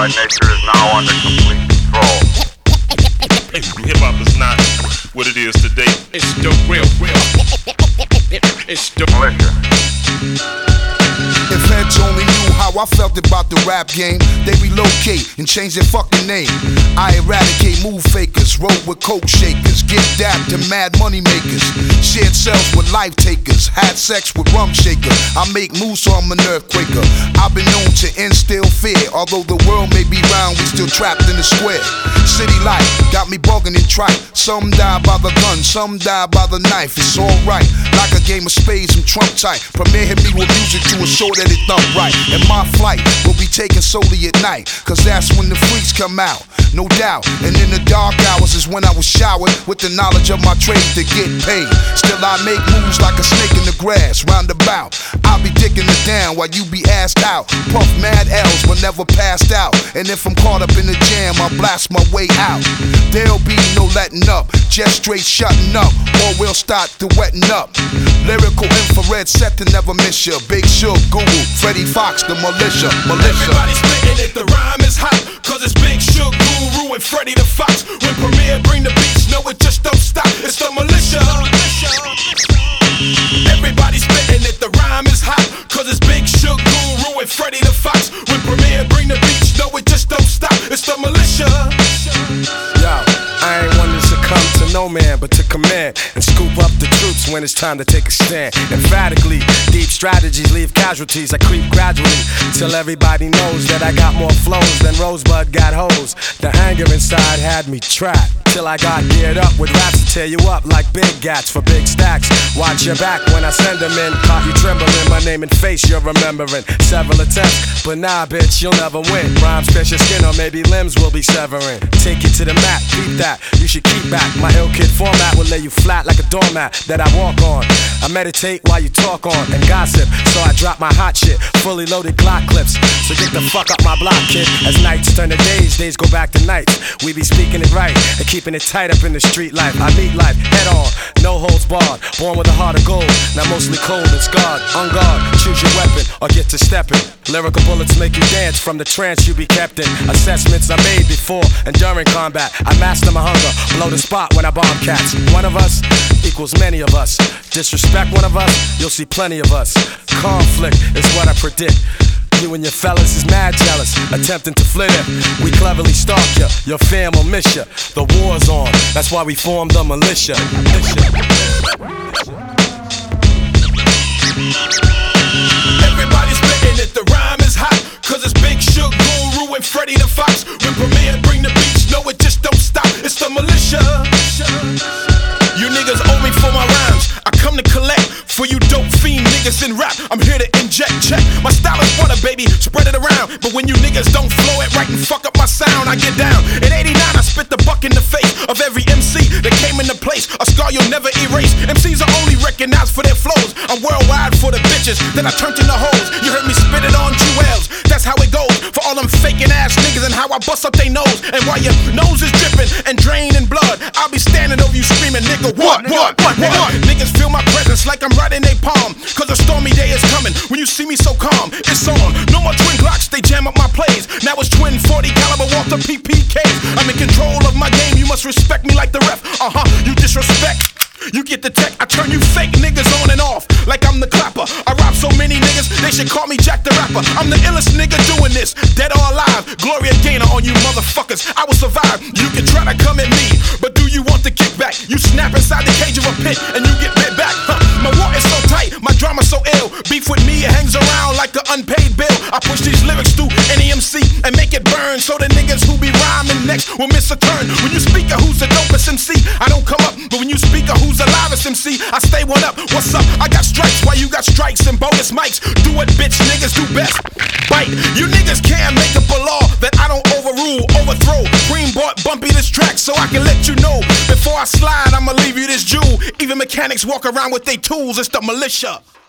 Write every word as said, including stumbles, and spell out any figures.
by nature is now under complete control. Hip-hop is not what it is today. It's the real, real. It's the militia. If heads only knew how I felt about the rap game, they relocate and change their fucking name. I eradicate move fakers, roll with coke shakers, get dapped to mad money makers, shared cells with life takers, had sex with rum shaker. I make moves so I'm an earthquaker. I've been known to instill fear. Although the world may be round, we still trapped in the square. City life got me bugging and trite. Some die by the gun, some die by the knife. It's alright, like a game of spades and trump tight. Premier hit me with music to assure that it thump right. And my flight will be taken solely at night, cause that's when the freaks come out, no doubt. And in the dark hours is when I was showered with the knowledge of my trade to get paid. Still I make moves like a snake in the grass, roundabout. I'll be dicking it down while you be assed out. Puff mad L's but never passed out. And if I'm caught up in the jam, I'll blast my way out. There'll be no letting up, just straight shutting up, or we'll start to wetting up. Lyrical infrared set to never miss ya. Big Shook, Google, Freddie Fox, the militia, militia. Everybody spitting it, the rhyme is hot, cause it's Big Shook, Guru, and Freddie the Fox. When Premier bring the beats, no it just don't stop, it's the militia. Everybody spitting it, the rhyme is hot, cause it's Big Shook, Guru, and Freddie the Fox. When Premier bring the beats, no it just don't stop, it's the militia. Yo, I ain't one to succumb to no man, but to command and scoop up the troops when it's time to take a stand. Emphatically, deep strategies leave casualties. I creep gradually till everybody knows that I got more flows than Rosebud got hoes. The anger inside had me trapped till I got geared up with raps to tear you up like big gats for big stacks. Watch your back when I send them in. Caught you trembling, my name and face you're remembering. Several attempts, but nah, bitch, you'll never win. Rhymes pierce your skin or maybe limbs will be severing. Take you to the mat, beat that, you should keep back. My ill kid format will lay you flat like a doormat that I walk on. I meditate while you talk on and gossip, so I drop my hot shit, fully loaded Glock clips. So get the fuck up my block, kid. As nights turn to days, days go back to nights. We be speaking it right and keeping it tight up in the street life. I meet life head on, no holds barred. Born with a heart of gold, now mostly cold and scarred. On guard, choose your weapon or get to stepping. Lyrical bullets make you dance from the trance you be kept in. Assessments I made before and during combat. I master my hunger, blow the spot when I bomb cats. One of us equals many of us. Disrespect one of us, you'll see plenty of us. Conflict is what I predict. You and your fellas is mad jealous, attempting to flit it. We cleverly stalk ya, your fam will miss ya. The war's on, that's why we formed the militia. Everybody's spitting it, the rhyme is hot, cause it's Big Shook, Guru, and Freddie the Fox. When Premier bring the beats, no it just don't stop, it's the militia. You niggas owe me for my rhymes, I come to collect. For you dope fiend niggas in rap, I'm here to inject, check. My style is butter, baby, spread it around. But when you niggas don't flow it right and fuck up my sound, I get down. In eighty-nine, I spit the buck in the face of every M C that came into place. A scar you'll never erase. M Cs are only recognized for their flows. I'm worldwide for the bitches, then I turned into hoes. You heard me spit it on jewels, that's how it goes. For all them faking ass niggas and how I bust up they nose. And while your nose is dripping and draining blood, I'll be standing over you screaming, nigga, what, what, what, what, what? Niggas feel my presence like I'm right in they palm, cause a stormy day is coming. When you see me so calm, it's on. No more twin Glocks, they jam up my plays. Now it's twin forty caliber Walther P P Ks. I'm in control of my game, you must respect me like the ref. Uh-huh, you disrespect, you get the tech. I turn you fake niggas on and off like I'm the clapper. I rob so many niggas, they should call me Jack the Rapper. I'm the illest nigga doing this, dead or alive. Gloria Gaynor on you motherfuckers, I will survive. You can try to come at me, but do you want the kickback? You snap inside the cage of a pit and you get bit back, huh? My war is so tight, my drama so ill. Beef with me, it hangs around like an unpaid bill. I push these lyrics through any M C and make it burn, so the niggas who be rhyming next will miss a turn. When you speak of who's the dopest M C, I don't come up. But when you speak of who's the livest M C, I stay one up. What's up? I got strikes while you got strikes and bogus mics. Do what bitch niggas do best, bite. You niggas can't make up a law that I don't overrule, overthrow. Green bought Bumpy this track so I can let you know. Before I slide, I'ma leave you this jewel. Even mechanics walk around with they tools, it's the militia.